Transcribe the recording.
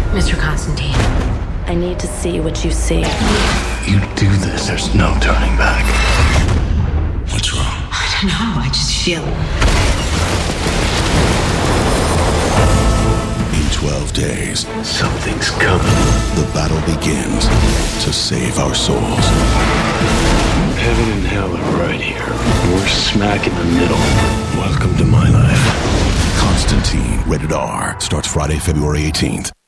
Mr. Constantine, I need to see what you see. You do this, there's no turning back. What's wrong? I don't know, I just feel... In 12 days, Something's coming. the battle begins to save our souls. Heaven and hell are right here. We're smack in the middle. Welcome to my life. Constantine, rated R, starts Friday, February 18th.